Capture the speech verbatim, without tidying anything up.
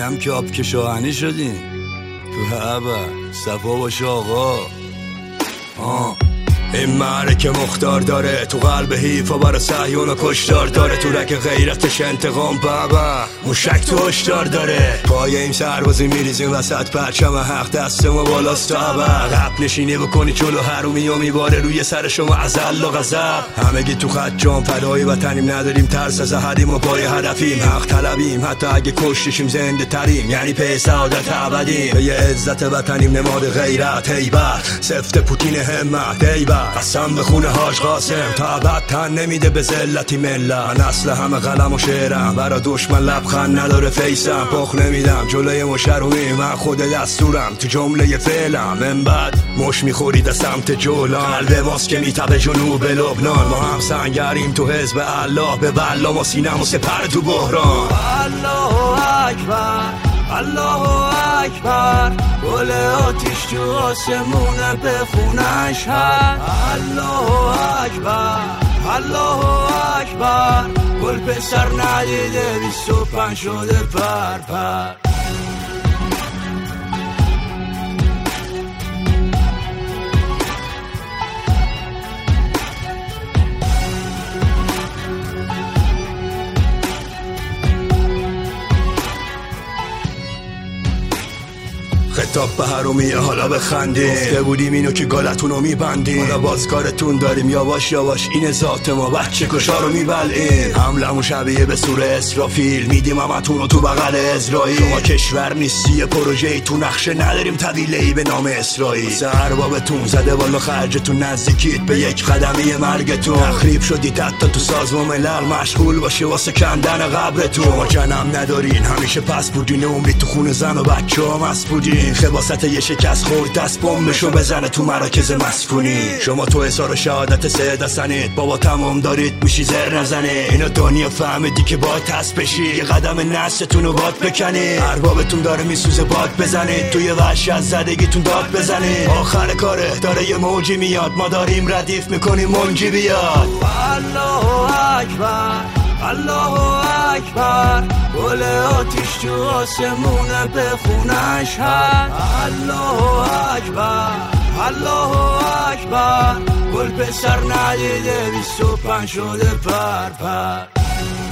اینم که آب که شاهنی شدیم تو هبه صفا باشه آقا. آه این معرکه مختار داره، تو قلب حیفا برا سحیون و کشتار داره، تو رگ غیرتش انتقام بابا موشک تو هشدار داره. پای این سربازی میریزیم وسط پرچم حق، دستمو بالاست تا ابد. قپ نشینی بکنی چلو حرومی و میباره روی سر شما ازل و غضب. همگی تو خط جام فدای وطنیم، نداریم ترس از احدیم و پای هدفیم. حق طلبیم حتی اگه کشتشیم زنده تریم، یعنی پی سعادت ابدیم. به یه عزت وطنیم نماد غیرت هیبت، سفت پوتین همت هیبت. قسم به خونه هاش قاسم تا ابد تن نمیده به ذلتی ملت. من اصل همه قلم و شعرم، برا دشمن لبخند نداره فیسم. پخ نمیدم جلوی مشرومی، من خود دستورم تو جمله فعلم. من بعد مش میخورید از سمت جولان، قلب ماست که میتبه جنوب لبنان. ما هم سنگریم تو حزب الله، به بلا ما سینم و سپر تو بحران. الله اکبر الله اکبر، گل آتیش تو آسمونه به خونش هست. الله اکبر الله اکبر، گل پسر ندیده بیست و پنج شده پر پر. خطاب به حرومیه حالا بخندیم، گفته بودیم اینو که گالتونو میبندیم. حالا بازکارتون داریم یواش یواش، این ذات ما بچه کشا رو میبلعیم. حملمو شبیه به سور اسرافیل، میدیم همتونو تو بغل اسرائیل. شما کشور نیستی پروژه ای، تو نقشه نداریم طویله ای به نام اسرائیل. سربابتون زده والا خرجتون، نزدیکید به یک قدمی مرگتون. تخریب شدید حتی تو سازمان ملل، مشغول باشه واسه کندن قبرتون. شما جنم ندارین همیشه پس بودین، امید تو خون زن و بچه ها مست بودین. خباست یه شکست خورد دست بمبشو بزنه تو مراکز مسکونی. شما تو حصار شهادت سه دستنید، بابا تمام دارید میشی زر نزنه. اینا دنیا فهمیدی که باید تست بشی، یه قدم نستتون رو باد بکنی. اربابتون داره میسوزه باد بزنید، توی وحش از زدگیتون داد بزنید. آخر کاره داره یه موجی میاد، ما داریم ردیف میکنیم منجی بیاد. الله اکبر الله اکبر، گل آتیش تو آسمونه به خونش هست. الله اکبر الله اکبر، گل پسر ندیده بیست و پنج شده پر پر.